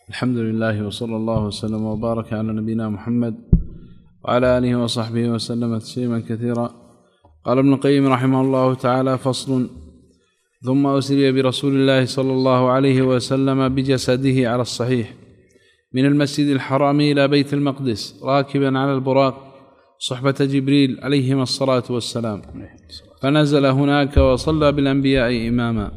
الحمد لله وصلى الله وسلم وبارك على نبينا محمد وعلى آله وصحبه وسلم تسليما كثيرا. قال ابن القيم رحمه الله تعالى: فصل. ثم أسري برسول الله صلى الله عليه وسلم بجسده على الصحيح من المسجد الحرام إلى بيت المقدس راكبا على البراق صحبة جبريل عليهما الصلاة والسلام، فنزل هناك وصلى بالأنبياء إماما،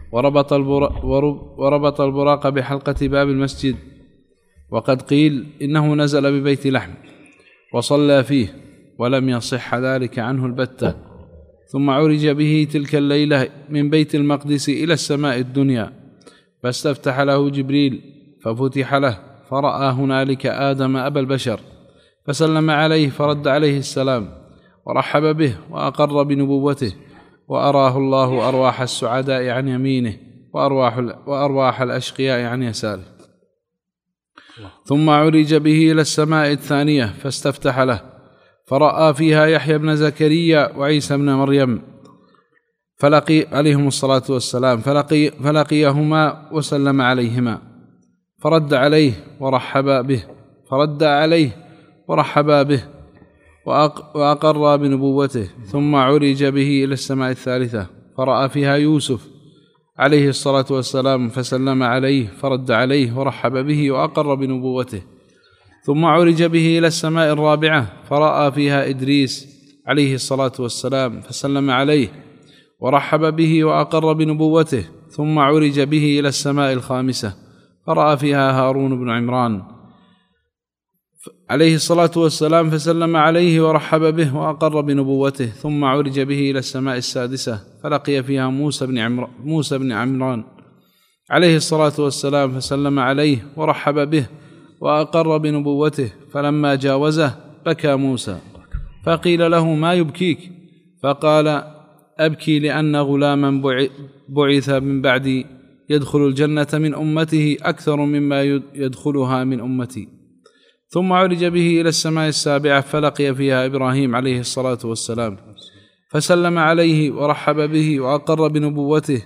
وربط البراق بحلقة باب المسجد. وقد قيل إنه نزل ببيت لحم وصلى فيه، ولم يصح ذلك عنه البتة. ثم عرج به تلك الليلة من بيت المقدس إلى السماء الدنيا، فاستفتح له جبريل ففتح له، فرأى هنالك آدم أبا البشر، فسلم عليه فرد عليه السلام ورحب به وأقر بنبوته، وأراه الله أرواح السعداء عن يمينه وأرواح الأشقياء عن يساره. ثم عرج به إلى السماء الثانية فاستفتح له، فرأى فيها يحيى بن زكريا وعيسى بن مريم عليهم الصلاة والسلام، فلقيهما وسلم عليهما، فرد عليه ورحبا به وأقر بنبوته. ثم عرج به إلى السماء الثالثة فرأى فيها يوسف عليه الصلاة والسلام، فسلم عليه فرد عليه ورحب به وأقر بنبوته. ثم عرج به إلى السماء الرابعة فرأى فيها إدريس عليه الصلاة والسلام، فسلم عليه ورحب به وأقر بنبوته. ثم عرج به إلى السماء الخامسة فرأى فيها هارون بن عمران عليه الصلاة والسلام، فسلم عليه ورحب به وأقر بنبوته. ثم عرج به إلى السماء السادسة فلقي فيها موسى بن عمران عليه الصلاة والسلام، فسلم عليه ورحب به وأقر بنبوته. فلما جاوزه بكى موسى، فقيل له: ما يبكيك؟ فقال: أبكي لأن غلاما بعث من بعدي يدخل الجنة من أمته أكثر مما يدخلها من أمتي. ثم عرج به إلى السماء السابعة فلقي فيها إبراهيم عليه الصلاة والسلام، فسلم عليه ورحب به وأقر بنبوته.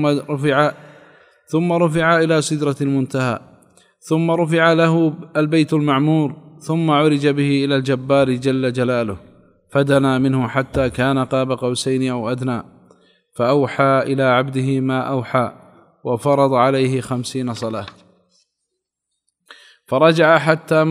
ثم رفع إلى سدرة المنتهى، ثم رفع له البيت المعمور. ثم عرج به إلى الجبار جل جلاله، فدنا منه حتى كان قاب قوسين أو أدنى، فأوحى إلى عبده ما أوحى، وفرض عليه 50 صلاة. فرجع حتى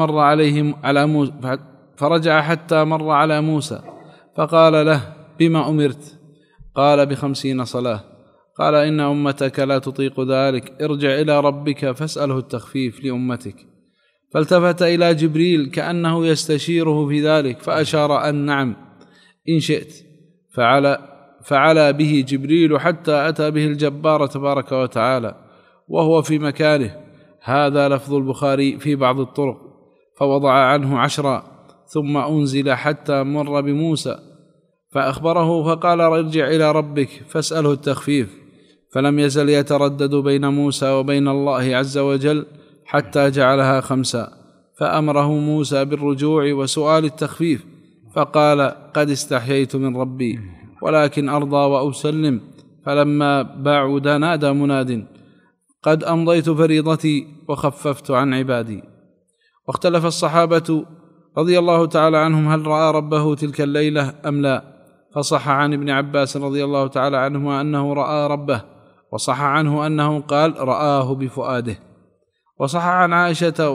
مر على موسى فقال له: بما أمرت؟ قال: ب50 صلاة. قال: إن أمتك لا تطيق ذلك، ارجع إلى ربك فاسأله التخفيف لأمتك. فالتفت إلى جبريل كأنه يستشيره في ذلك، فأشار أن نعم إن شئت. فعلى به جبريل حتى أتى به الجبار تبارك وتعالى وهو في مكانه. هذا لفظ البخاري في بعض الطرق. فوضع عنه 10، ثم أنزل حتى مر بموسى فأخبره، فقال: ارجع إلى ربك فاسأله التخفيف. فلم يزل يتردد بين موسى وبين الله عز وجل حتى جعلها 5، فأمره موسى بالرجوع وسؤال التخفيف، فقال: قد استحييت من ربي، ولكن أرضى وأسلم. فلما بعد نادى مناد: قد أمضيت فريضتي وخففت عن عبادي. واختلف الصحابة رضي الله تعالى عنهم هل رأى ربه تلك الليلة أم لا، فصح عن ابن عباس رضي الله تعالى عنهما أنه رأى ربه، وصح عنه أنه قال: رآه بفؤاده. وصح عن عائشة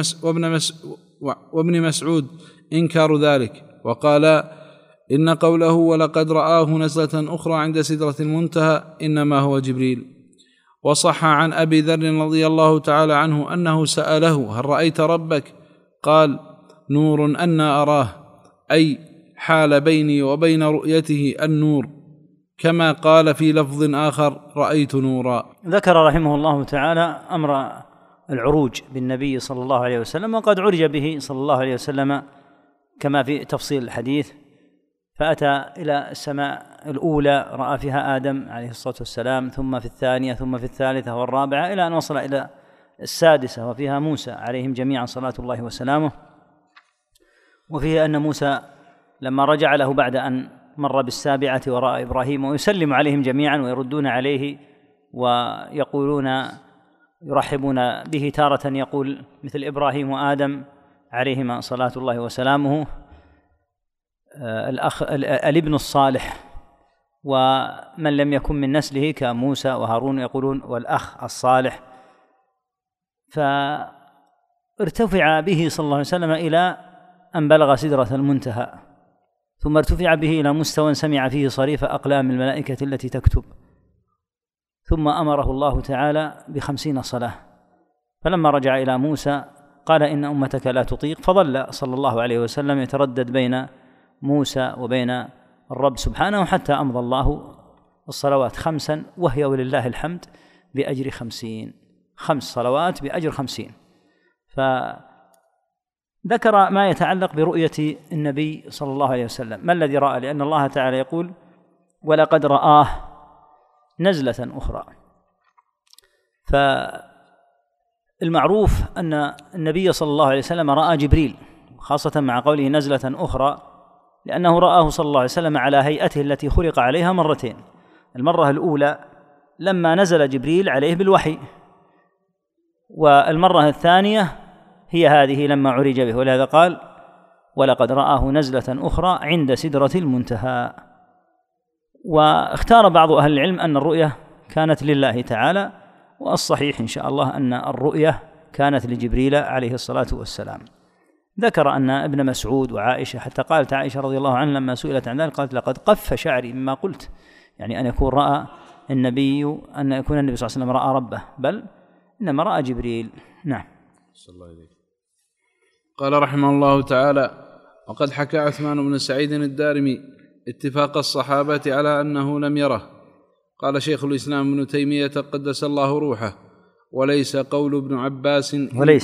وابن مسعود إنكار ذلك، وقال: إن قوله ولقد رآه نزلة أخرى عند سدرة المنتهى إنما هو جبريل. وصح عن أبي ذر رضي الله تعالى عنه أنه سأله: هل رأيت ربك؟ قال: نور أنا أراه، أي حال بيني وبين رؤيته النور، كما قال في لفظ آخر: رأيت نورا. ذكر رحمه الله تعالى أمر العروج بالنبي صلى الله عليه وسلم، وقد عرج به صلى الله عليه وسلم كما في تفصيل الحديث، فأتى إلى السماء الأولى رأى فيها آدم عليه الصلاة والسلام، ثم في الثانية، ثم في الثالثة والرابعة، إلى أن وصل إلى السادسة وفيها موسى عليهم جميعا صلاة الله وسلامه. وفيه أن موسى لما رجع له بعد أن مر بالسابعة ورأى إبراهيم ويسلم عليهم جميعا ويردون عليه ويقولون يرحبون به تارة يقول مثل إبراهيم وآدم عليهما صلاة الله وسلامه الابن الصالح، ومن لم يكن من نسله كموسى وهارون يقولون والأخ الصالح. فارتفع به صلى الله عليه وسلم إلى أن بلغ سدرة المنتهى، ثم ارتفع به إلى مستوى سمع فيه صريف أقلام الملائكة التي تكتب، ثم أمره الله تعالى ب50 صلاة. فلما رجع إلى موسى قال إن أمتك لا تطيق، فظل صلى الله عليه وسلم يتردد بين موسى وبين الرب سبحانه حتى أمضى الله الصلوات 5، وهي ولله الحمد بأجر 50، 5 صلوات بأجر 50. فذكر ما يتعلق برؤية النبي صلى الله عليه وسلم، ما الذي رأى؟ لأن الله تعالى يقول ولقد رآه نزلة أخرى. فالمعروف أن النبي صلى الله عليه وسلم رأى جبريل، خاصة مع قوله نزلة أخرى، لأنه رآه صلى الله عليه وسلم على هيئته التي خلق عليها مرتين. المرة الأولى لما نزل جبريل عليه بالوحي، والمرة الثانية هي هذه لما عرج به، ولهذا قال ولقد رآه نزلة أخرى عند سدرة المنتهى. واختار بعض أهل العلم أن الرؤية كانت لله تعالى، والصحيح إن شاء الله أن الرؤية كانت لجبريل عليه الصلاة والسلام. ذكر أن ابن مسعود وعائشة، حتى قالت عائشة رضي الله عنها لما سئلت عن ذلك قالت لقد قف شعري مما قلت، يعني أن يكون النبي صلى الله عليه وسلم رأى ربه، بل إنما رأى جبريل. نعم. صلى الله عليه. قال رحمه الله تعالى: وقد حكى عثمان بن سعيد الدارمي اتفاق الصحابة على أنه لم يره. قال شيخ الإسلام ابن تيمية قدس الله روحه: وليس قول ابن عباس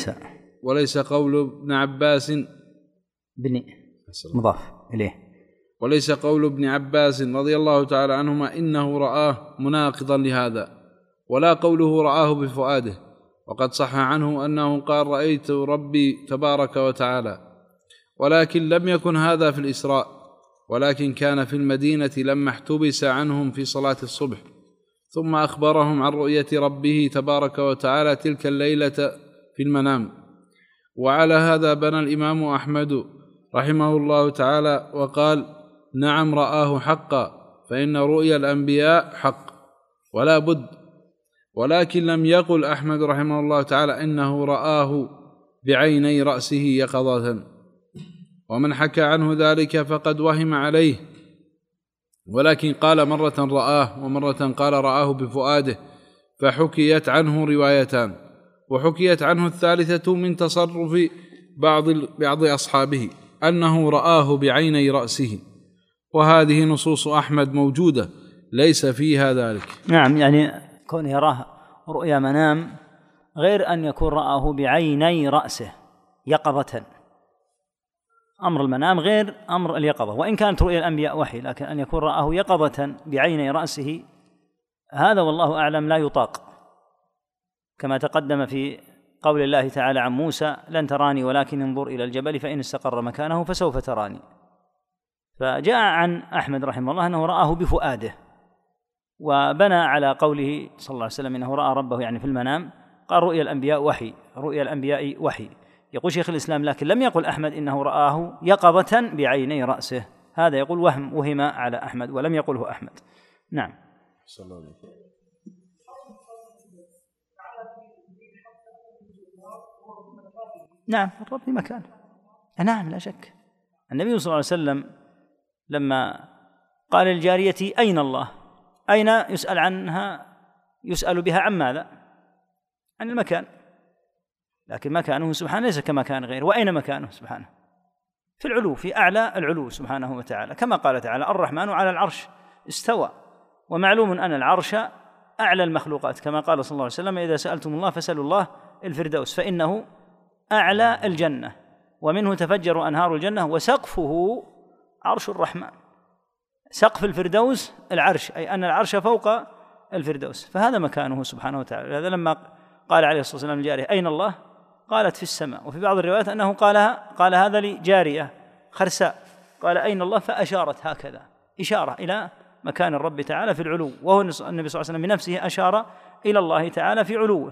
بن مضاف إليه، وليس قول ابن عباس رضي الله تعالى عنهما إنه رآه مناقضا لهذا، ولا قوله رآه بفؤاده. وقد صح عنه أنه قال رأيت ربي تبارك وتعالى، ولكن لم يكن هذا في الإسراء، ولكن كان في المدينة لما احتبس عنهم في صلاة الصبح، ثم أخبرهم عن رؤية ربه تبارك وتعالى تلك الليلة في المنام. وعلى هذا بنى الإمام أحمد رحمه الله تعالى وقال: نعم رآه حقا، فإن رؤيا الأنبياء حق ولا بد. ولكن لم يقل أحمد رحمه الله تعالى إنه رآه بعيني رأسه يقظة، ومن حكى عنه ذلك فقد وهم عليه، ولكن قال مرة رآه ومرة قال رآه بفؤاده، فحكيت عنه روايتان، وحكيت عنه الثالثة من تصرف بعض أصحابه أنه رآه بعيني رأسه، وهذه نصوص أحمد موجودة ليس فيها ذلك. نعم، يعني كونه يراه رؤيا منام غير أن يكون رآه بعيني رأسه يقظة. أمر المنام غير أمر اليقظة، وإن كانت رؤيا الأنبياء وحي، لكن أن يكون رآه يقظة بعيني رأسه هذا والله أعلم لا يطاق، كما تقدم في قول الله تعالى عن موسى: لن تراني ولكن انظر إلى الجبل فإن استقر مكانه فسوف تراني. فجاء عن أحمد رحمه الله أنه رآه بفؤاده، وبنى على قوله صلى الله عليه وسلم إنه رأى ربه يعني في المنام، قال رؤيا الأنبياء وحي، رؤيا الأنبياء وحي. يقول شيخ الإسلام: لكن لم يقل أحمد إنه رآه يقظة بعيني رأسه، هذا يقول وهم على أحمد ولم يقله أحمد. نعم. صلى الله عليه وسلم. نعم، الرب في مكانه. نعم لا شك. النبي صلى الله عليه وسلم لما قال للجارية أين الله؟ أين يسأل عنها، يسأل بها عن ماذا؟ عن المكان، لكن مكانه سبحانه ليس كمكان غيره. وأين مكانه سبحانه؟ في العلو، في أعلى العلو سبحانه وتعالى، كما قال تعالى: الرحمن على العرش استوى. ومعلوم أن العرش أعلى المخلوقات، كما قال صلى الله عليه وسلم: إذا سألتم الله فسألوا الله الفردوس فإنه أعلى الجنة ومنه تفجر أنهار الجنة وسقفه عرش الرحمن. سقف الفردوس العرش، أي أن العرش فوق الفردوس، فهذا مكانه سبحانه وتعالى. هذا لما قال عليه الصلاة والسلام للجارية أين الله؟ قالت في السماء. وفي بعض الروايات أنه قال هذا لجارية خرساء، قال أين الله؟ فأشارت هكذا إشارة إلى مكان الرب تعالى في العلو، وهو النبي صلى الله عليه وسلم بنفسه أشار إلى الله تعالى في علوه.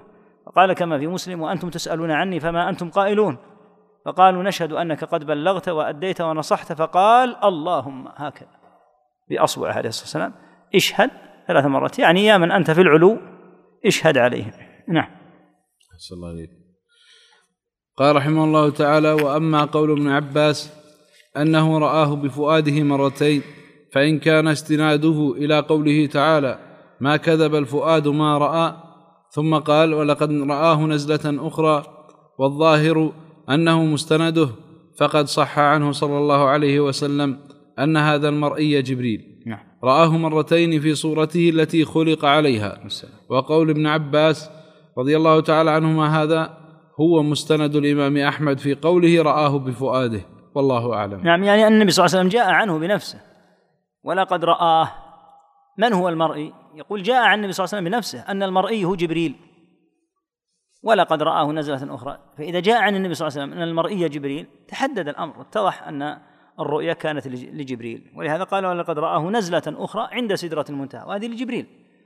فقال كما في مسلم: وأنتم تسألون عني فما أنتم قائلون؟ فقالوا: نشهد أنك قد بلغت وأديت ونصحت. فقال: اللهم هكذا بأصبعه عليه الصلاة والسلام: اشهد 3 مرات، يعني يا من أنت في العلو اشهد عليهم. نعم. أحسن الله عليك. قال رحمه الله تعالى: وأما قول ابن عباس أنه رآه بفؤاده مرتين، فإن كان استناده إلى قوله تعالى: ما كذب الفؤاد ما رأى، ثم قال: ولقد رآه نزلة أخرى، والظاهر أنه مستنده، فقد صح عنه صلى الله عليه وسلم أن هذا المرئي جبريل رآه مرتين في صورته التي خلق عليها. وقول ابن عباس رضي الله تعالى عنهما هذا هو مستند الإمام أحمد في قوله رآه بفؤاده، والله أعلم. نعم، يعني أن النبي صلى الله عليه وسلم جاء عنه بنفسه. ولقد رآه، من هو المرئي؟ يقول جاء عن النبي صلى الله عليه وسلم بنفسه أن المرئي هو جبريل، ولقد رآه نزلة أخرى. فإذا جاء عن النبي صلى الله عليه وسلم أن المرئي جبريل تحدد الأمر، واتضح أن الرؤيا كانت لجبريل، ولهذا قال: ولقد رآه نزلة أخرى عند سدرة المنتهى، وهذه لجبريل.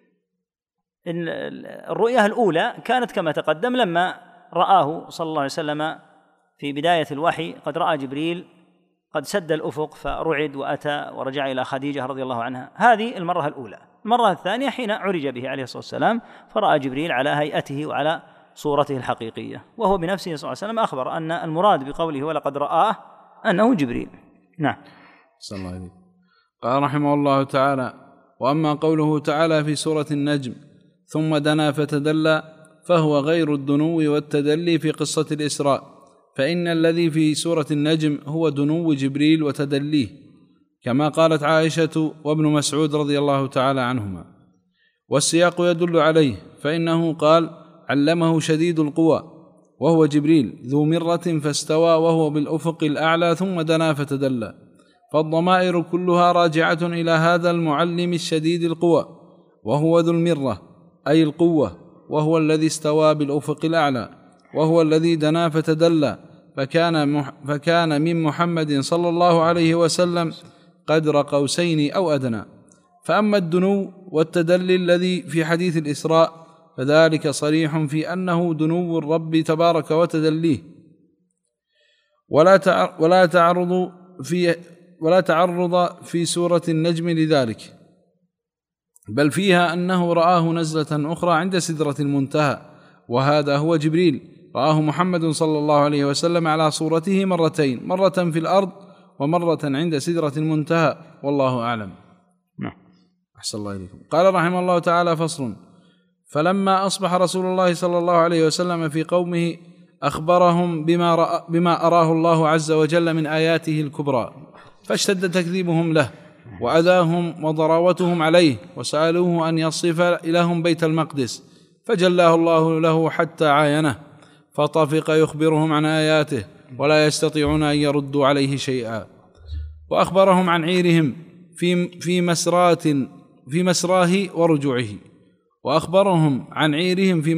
الرؤيا الأولى كانت كما تقدم لما رآه صلى الله عليه وسلم في بداية الوحي، قد رأى جبريل قد سد الأفق فرعد وأتى ورجع إلى خديجة رضي الله عنها. هذه المرة الأولى. المرة الثانية حين عرج به عليه الصلاة والسلام، فرأى جبريل على هيئته وعلى صورته الحقيقية، وهو بنفسه صلى الله عليه وسلم أخبر أن المراد بقوله ولقد رآه أنه جبريل. نعم. صلى الله عليه. قال رحمه الله تعالى: وأما قوله تعالى في سورة النجم: ثم دنا فتدلى، فهو غير الدنو والتدلي في قصة الإسراء، فإن الذي في سورة النجم هو دنو جبريل وتدليه، كما قالت عائشة وابن مسعود رضي الله تعالى عنهما، والسياق يدل عليه، فإنه قال: علمه شديد القوى، وهو جبريل ذو مرة فاستوى وهو بالأفق الأعلى ثم دنا فتدلى، فالضمائر كلها راجعة إلى هذا المعلم الشديد القوى، وهو ذو المرة أي القوة، وهو الذي استوى بالأفق الأعلى، وهو الذي دنا فتدلى، فكان من محمد صلى الله عليه وسلم قدر قوسين أو أدنى. فأما الدنو والتدلي الذي في حديث الإسراء فذلك صريح في أنه دنو الرب تبارك وتدليه، ولا تعرض في سورة النجم لذلك، بل فيها أنه رآه نزلة أخرى عند سدرة المنتهى، وهذا هو جبريل رآه محمد صلى الله عليه وسلم على صورته مرتين، مرة في الأرض ومرة عند سدرة المنتهى، والله أعلم. أحسن الله إليكم. قال رحمه الله تعالى: فصل: فلما أصبح رسول الله صلى الله عليه وسلم في قومه أخبرهم بما أراه الله عز وجل من آياته الكبرى، فاشتد تكذيبهم له وأذاهم وضراوتهم عليه، وسألوه أن يصف لهم بيت المقدس، فجلاه الله له حتى عاينه، فطفق يخبرهم عن آياته ولا يستطيعون أن يردوا عليه شيئا. وأخبرهم عن عيرهم في مسراه ورجوعه، وأخبرهم عن عيرهم في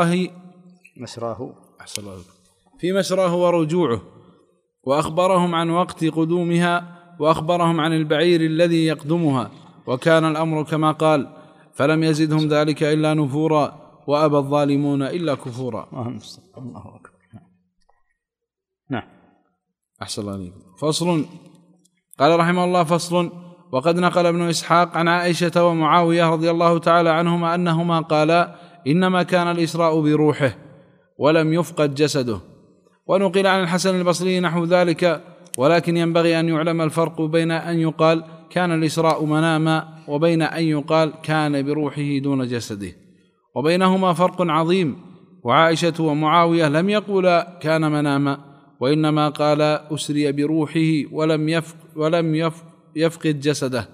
مسراه ورجوعه، وأخبرهم عن وقت قدومها، وأخبرهم عن البعير الذي يقدمها، وكان الأمر كما قال: فلم يزدهم ذلك إلا نفورا، وأبى الظالمون إلا كفورا. الله أكبر. نعم. أحسن الله عليكم. فصل. قال رحمه الله: فصل: وقد نقل ابن إسحاق عن عائشة ومعاوية رضي الله تعالى عنهما أنهما قالا: إنما كان الإسراء بروحه ولم يفقد جسده. ونقل عن الحسن البصري نحو ذلك، ولكن ينبغي أن يعلم الفرق بين أن يقال كان الإسراء مناما وبين أن يقال كان بروحه دون جسده، وبينهما فرق عظيم. وعائشة ومعاوية لم يقولا كان مناما، وإنما قال أسري بروحه ولم يفقد جسده.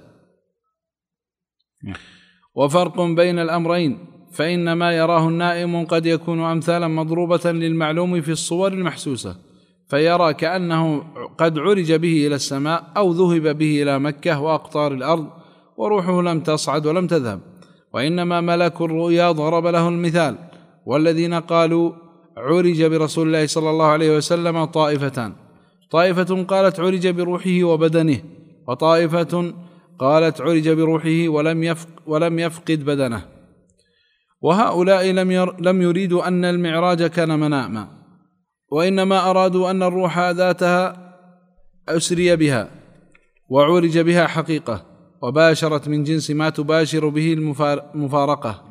وفرق بين الأمرين، فإن ما يراه النائم قد يكون أمثالا مضروبة للمعلوم في الصور المحسوسة، فيرى كأنه قد عرج به إلى السماء أو ذهب به إلى مكة وأقطار الأرض، وروحه لم تصعد ولم تذهب، وإنما ملك الرؤيا ضرب له المثال. والذين قالوا عرج برسول الله صلى الله عليه وسلم طائفتان: طائفة قالت عرج بروحه وبدنه، وطائفة قالت عرج بروحه ولم يفقد بدنه. وهؤلاء لم يريدوا أن المعراج كان مناما، وإنما أرادوا أن الروح ذاتها أسري بها وعرج بها حقيقة، وباشرت من جنس ما تباشر به المفارقة،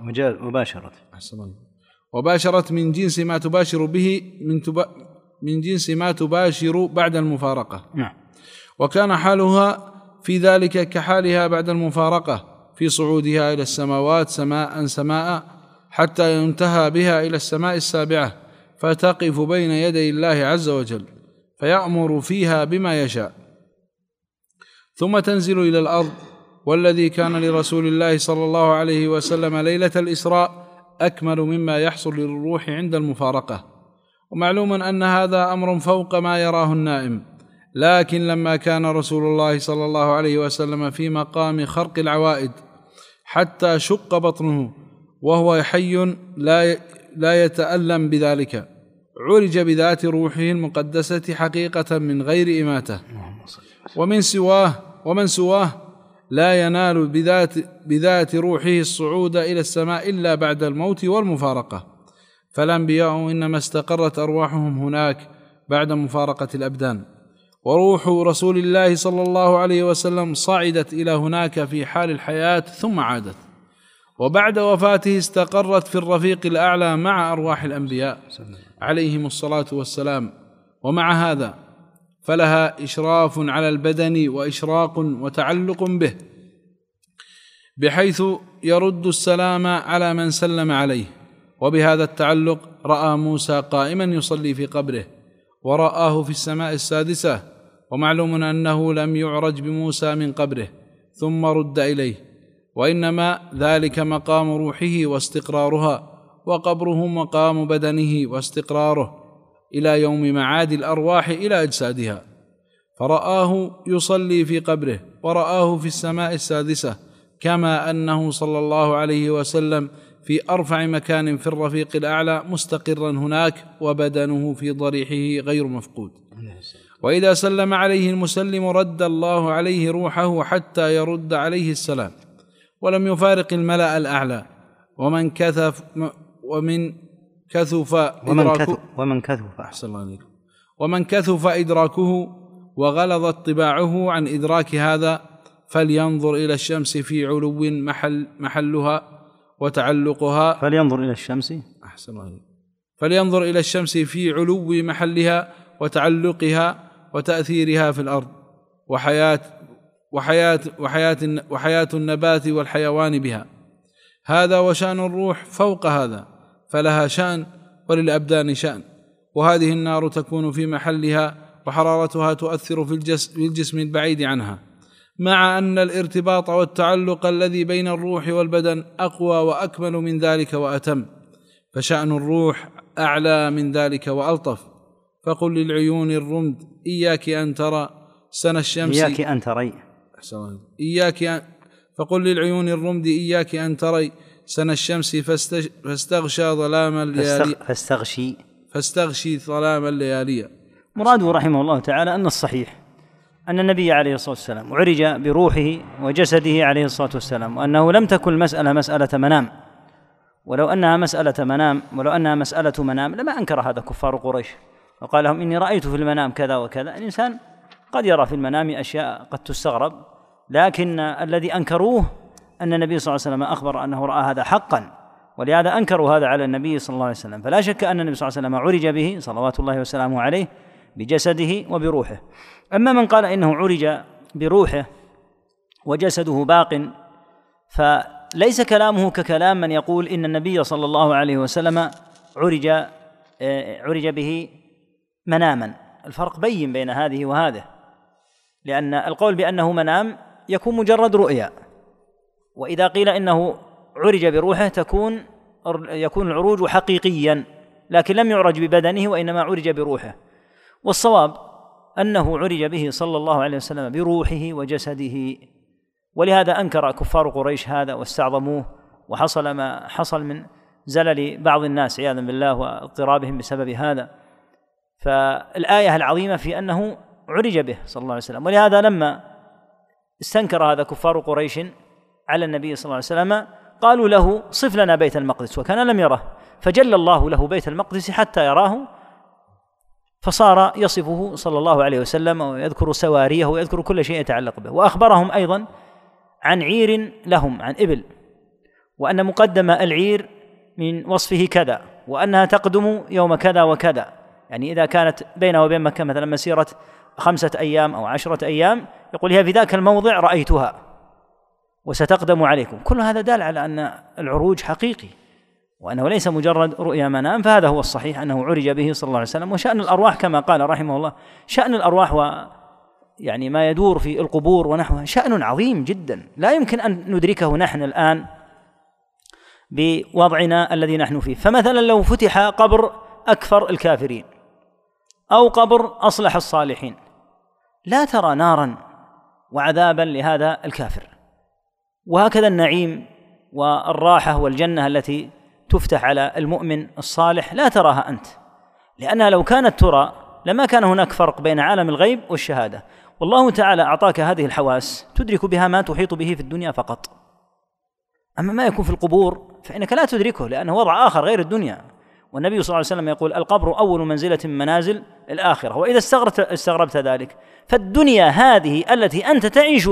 وباشرت من جنس ما تباشر به من جنس ما تباشر بعد المفارقة. وكان حالها في ذلك كحالها بعد المفارقة في صعودها إلى السماوات سماء سماء، حتى ينتهى بها إلى السماء السابعة، فتقف بين يدي الله عز وجل فيأمر فيها بما يشاء، ثم تنزل إلى الأرض. والذي كان لرسول الله صلى الله عليه وسلم ليلة الإسراء أكمل مما يحصل للروح عند المفارقة. ومعلوم أن هذا أمر فوق ما يراه النائم، لكن لما كان رسول الله صلى الله عليه وسلم في مقام خرق العوائد حتى شق بطنه وهو حي لا يتألم بذلك، عرج بذات روحه المقدسة حقيقة من غير إماتة. ومن سواه لا ينال بذات روحه الصعود إلى السماء إلا بعد الموت والمفارقة. فالأنبياء إنما استقرت أرواحهم هناك بعد مفارقة الأبدان، وروح رسول الله صلى الله عليه وسلم صعدت إلى هناك في حال الحياة ثم عادت، وبعد وفاته استقرت في الرفيق الأعلى مع أرواح الأنبياء عليهم الصلاة والسلام. ومع هذا فلها إشراف على البدن وإشراق وتعلق به، بحيث يرد السلام على من سلم عليه. وبهذا التعلق رأى موسى قائما يصلي في قبره، ورآه في السماء السادسة، ومعلوم أنه لم يعرج بموسى من قبره ثم رد إليه، وإنما ذلك مقام روحه واستقرارها، وقبره مقام بدنه واستقراره إلى يوم معاد الأرواح إلى أجسادها. فرآه يصلي في قبره، ورآه في السماء السادسة، كما أنه صلى الله عليه وسلم في أرفع مكان في الرفيق الأعلى مستقرا هناك، وبدنه في ضريحه غير مفقود. وإذا سلم عليه المسلم رد الله عليه روحه حتى يرد عليه السلام، ولم يفارق الملأ الأعلى. ومن كثف إدراكه وغلظت طباعه عن إدراك هذا فلينظر إلى الشمس في علو محلها وتعلقها فلينظر إلى الشمس في علو محلها وتعلقها وتأثيرها في الأرض، وحياة النبات والحيوان بها. هذا وشأن الروح فوق هذا، فلها شأن وللأبدان شأن. وهذه النار تكون في محلها، وحرارتها تؤثر في الجسم البعيد عنها، مع أن الارتباط والتعلق الذي بين الروح والبدن أقوى وأكمل من ذلك وأتم، فشأن الروح أعلى من ذلك وألطف. فقل للعيون الرمد إياك أن ترى سنى الشمس فقل للعيون الرمد إياك أن تري سنى الشمس فاستغشي ظلام الليالي. مراده رحمه الله تعالى أن الصحيح أن النبي عليه الصلاة والسلام عرج بروحه وجسده عليه الصلاة والسلام، وأنه لم تكن المسألة مسألة منام، ولو أنها مسألة منام لما أنكر هذا كفار قريش وقال لهم إني رأيت في المنام كذا وكذا. الإنسان قد يرى في المنام أشياء قد تستغرب، لكن الذي أنكروه أن النبي صلى الله عليه وسلم أخبر أنه رأى هذا حقا، ولهذا أنكروا هذا على النبي صلى الله عليه وسلم. فلا شك أن النبي صلى الله عليه وسلم عرج به صلوات الله وسلامه عليه بجسده وبروحه. أما من قال إنه عرج بروحه وجسده باق، فليس كلامه ككلام من يقول إن النبي صلى الله عليه وسلم عرج به مناما. الفرق بين بين هذه وهذه، لأن القول بأنه منام يكون مجرد رؤيا، وإذا قيل إنه عرج بروحه يكون العروج حقيقيا، لكن لم يعرج ببدنه وإنما عرج بروحه. والصواب أنه عرج به صلى الله عليه وسلم بروحه وجسده، ولهذا أنكر كفار قريش هذا واستعظموه، وحصل ما حصل من زلل بعض الناس عياذا بالله واضطرابهم بسبب هذا. فالآية العظيمة في أنه عرج به صلى الله عليه وسلم، ولهذا لما استنكر هذا كفار قريش على النبي صلى الله عليه وسلم قالوا له صف لنا بيت المقدس، وكان لم يره، فجل الله له بيت المقدس حتى يراه، فصار يصفه صلى الله عليه وسلم ويذكر سواريه ويذكر كل شيء يتعلق به. وأخبرهم أيضا عن عير لهم، عن إبل، وأن مقدم العير من وصفه كذا، وأنها تقدم يوم كذا وكذا، يعني إذا كانت بينه وبين مكة مثلا مسيرة 5 أيام أو 10 أيام يقول هي في ذاك الموضع رأيتها وستقدم عليكم. كل هذا دال على أن العروج حقيقي، وأنه ليس مجرد رؤيا منام، فهذا هو الصحيح أنه عرج به صلى الله عليه وسلم. وشأن الأرواح كما قال رحمه الله، شأن الأرواح يعني ما يدور في القبور ونحوها شأن عظيم جدا لا يمكن أن ندركه نحن الآن بوضعنا الذي نحن فيه. فمثلا لو فتح قبر أكفر الكافرين أو قبر أصلح الصالحين، لا ترى نارا وعذابا لهذا الكافر. وهكذا النعيم والراحة والجنة التي تفتح على المؤمن الصالح لا تراها أنت، لأنها لو كانت ترى لما كان هناك فرق بين عالم الغيب والشهادة. والله تعالى أعطاك هذه الحواس تدرك بها ما تحيط به في الدنيا فقط، أما ما يكون في القبور فإنك لا تدركه، لأنه وضع آخر غير الدنيا. والنبي صلى الله عليه وسلم يقول القبر أول منزلة من منازل الآخرة. وإذا استغربت ذلك فالدنيا هذه التي أنت تعيش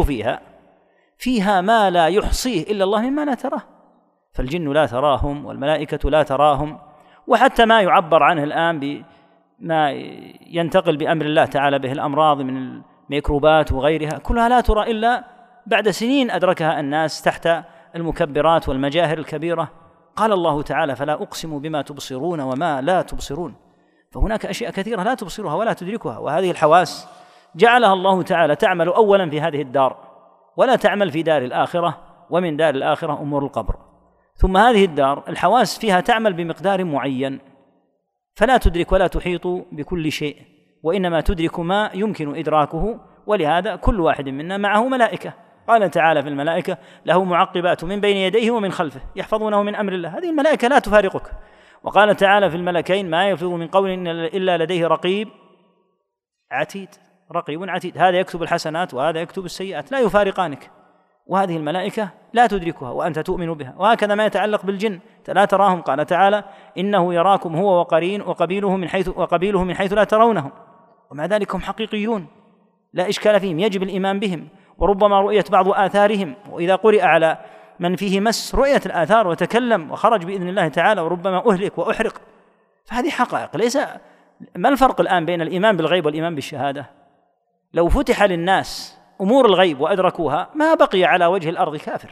فيها ما لا يحصيه إلا الله مما لا تراه، فالجن لا تراهم والملائكة لا تراهم، وحتى ما يعبر عنه الآن بما ينتقل بأمر الله تعالى به الأمراض من الميكروبات وغيرها كلها لا ترى إلا بعد سنين أدركها الناس تحت المكبرات والمجاهر الكبيرة. قال الله تعالى فلا أقسم بما تبصرون وما لا تبصرون، فهناك أشياء كثيرة لا تبصرها ولا تدركها. وهذه الحواس جعلها الله تعالى تعمل أولا في هذه الدار ولا تعمل في دار الآخرة، ومن دار الآخرة أمور القبر. ثم هذه الدار الحواس فيها تعمل بمقدار معين، فلا تدرك ولا تحيط بكل شيء، وإنما تدرك ما يمكن إدراكه. ولهذا كل واحد منا معه ملائكة، قال تعالى في الملائكة له معقبات من بين يديه ومن خلفه يحفظونه من أمر الله، هذه الملائكة لا تفارقك. وقال تعالى في الملكين ما يلفظ من قول إلا لديه رقيب عتيد، رقيب عتيد، هذا يكتب الحسنات وهذا يكتب السيئات، لا يفارقانك. وهذه الملائكة لا تدركها وأنت تؤمن بها. وهكذا ما يتعلق بالجن لا تراهم، قال تعالى إنه يراكم هو وقبيله من حيث لا ترونهم، ومع ذلك هم حقيقيون لا إشكال فيهم، يجب الإيمان بهم. وربما رؤيت بعض آثارهم، وإذا قرئ على من فيه مس رؤيت الآثار وتكلم وخرج بإذن الله تعالى، وربما أهلك وأحرق. فهذه حقائق. ليس ما الفرق الآن بين الإيمان بالغيب والإيمان بالشهادة؟ لو فتح للناس أمور الغيب وأدركوها ما بقي على وجه الأرض كافر.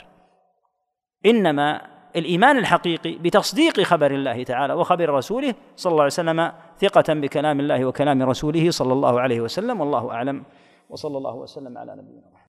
إنما الإيمان الحقيقي بتصديق خبر الله تعالى وخبر رسوله صلى الله عليه وسلم، ثقة بكلام الله وكلام رسوله صلى الله عليه وسلم. والله أعلم، وصلى الله وسلم على نبينا محمد.